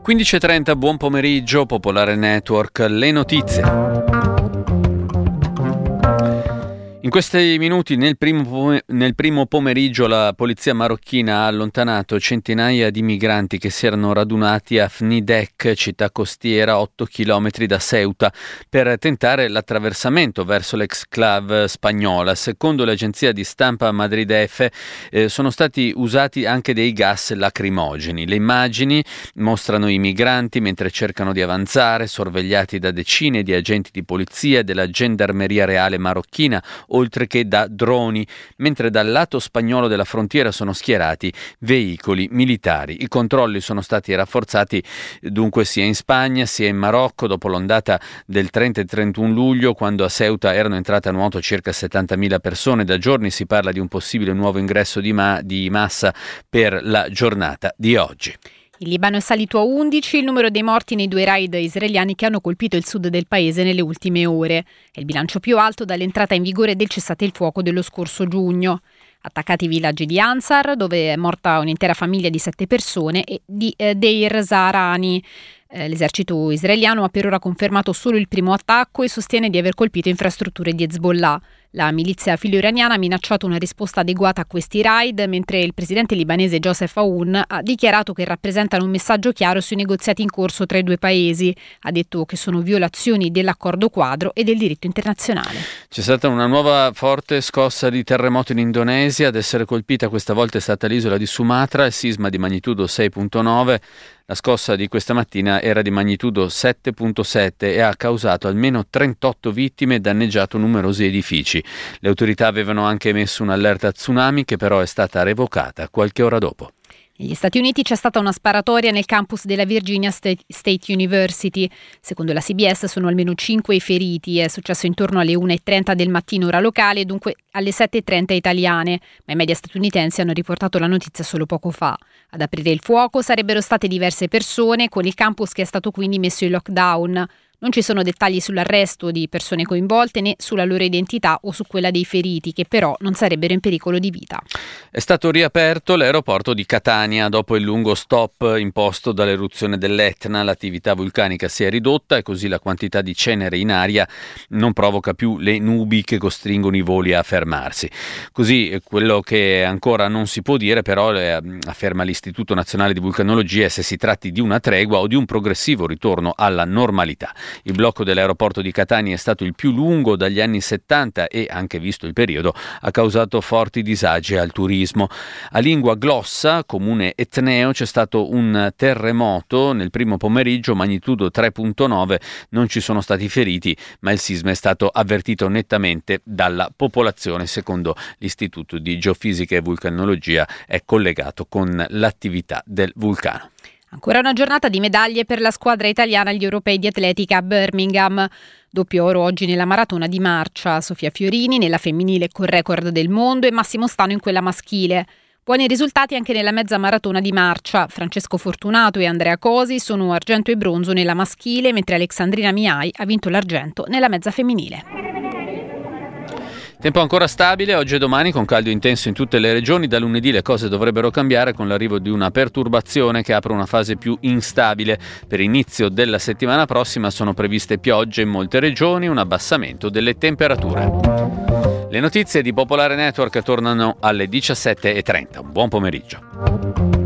15.30, buon pomeriggio, Popolare Network, le notizie. In questi minuti, nel primo pomeriggio, la polizia marocchina ha allontanato centinaia di migranti che si erano radunati a Fnidek, città costiera 8 chilometri da Ceuta, per tentare l'attraversamento verso l'exclave spagnola. Secondo l'agenzia di stampa Madrid-F, sono stati usati anche dei gas lacrimogeni. Le immagini mostrano i migranti mentre cercano di avanzare, sorvegliati da decine di agenti di polizia e della gendarmeria reale marocchina, oltre che da droni, mentre dal lato spagnolo della frontiera sono schierati veicoli militari. I controlli sono stati rafforzati dunque sia in Spagna sia in Marocco dopo l'ondata del 30 e 31 luglio, quando a Ceuta erano entrate a nuoto circa 70.000 persone. Da giorni si parla di un possibile nuovo ingresso di massa per la giornata di oggi. Il Libano è salito a 11 il numero dei morti nei 2 raid israeliani che hanno colpito il sud del paese nelle ultime ore. È il bilancio più alto dall'entrata in vigore del cessate il fuoco dello scorso giugno. Attaccati i villaggi di Ansar, dove è morta un'intera famiglia di 7 persone, e di Deir Zaharani. L'esercito israeliano ha per ora confermato solo il primo attacco e sostiene di aver colpito infrastrutture di Hezbollah. La milizia filo-iraniana ha minacciato una risposta adeguata a questi raid, mentre il presidente libanese Joseph Aoun ha dichiarato che rappresentano un messaggio chiaro sui negoziati in corso tra i due paesi. Ha detto che sono violazioni dell'accordo quadro e del diritto internazionale. C'è stata una nuova forte scossa di terremoto in Indonesia. Ad essere colpita questa volta è stata l'isola di Sumatra, il sisma di magnitudo 6.9. La scossa di questa mattina era di magnitudo 7.7 e ha causato almeno 38 vittime e danneggiato numerosi edifici. Le autorità avevano anche emesso un'allerta tsunami che però è stata revocata qualche ora dopo. Negli Stati Uniti c'è stata una sparatoria nel campus della Virginia State University. Secondo la CBS sono almeno 5 i feriti. È successo intorno alle 1.30 del mattino ora locale e dunque alle 7.30 italiane, ma i media statunitensi hanno riportato la notizia solo poco fa. Ad aprire il fuoco sarebbero state diverse persone, con il campus che è stato quindi messo in lockdown. Non ci sono dettagli sull'arresto di persone coinvolte né sulla loro identità o su quella dei feriti, che però non sarebbero in pericolo di vita. È stato riaperto l'aeroporto di Catania dopo il lungo stop imposto dall'eruzione dell'Etna. L'attività vulcanica si è ridotta e così la quantità di cenere in aria non provoca più le nubi che costringono i voli a fermarsi. Così quello che ancora non si può dire però, afferma l'Istituto Nazionale di Vulcanologia, è se si tratti di una tregua o di un progressivo ritorno alla normalità. Il blocco dell'aeroporto di Catania è stato il più lungo dagli anni 70 e, anche visto il periodo, ha causato forti disagi al turismo. A Lingua Glossa, comune etneo, c'è stato un terremoto nel primo pomeriggio, magnitudo 3.9. Non ci sono stati feriti, ma il sisma è stato avvertito nettamente dalla popolazione. Secondo l'Istituto di Geofisica e Vulcanologia è collegato con l'attività del vulcano. Ancora una giornata di medaglie per la squadra italiana agli europei di atletica a Birmingham. Doppio oro oggi nella maratona di marcia. Sofia Fiorini nella femminile col record del mondo e Massimo Stano in quella maschile. Buoni risultati anche nella mezza maratona di marcia. Francesco Fortunato e Andrea Cosi sono argento e bronzo nella maschile, mentre Alexandrina Miai ha vinto l'argento nella mezza femminile. Tempo ancora stabile oggi e domani, con caldo intenso in tutte le regioni. Da lunedì le cose dovrebbero cambiare con l'arrivo di una perturbazione che apre una fase più instabile. Per inizio della settimana prossima sono previste piogge in molte regioni, un abbassamento delle temperature. Le notizie di Popolare Network tornano alle 17.30. Un buon pomeriggio.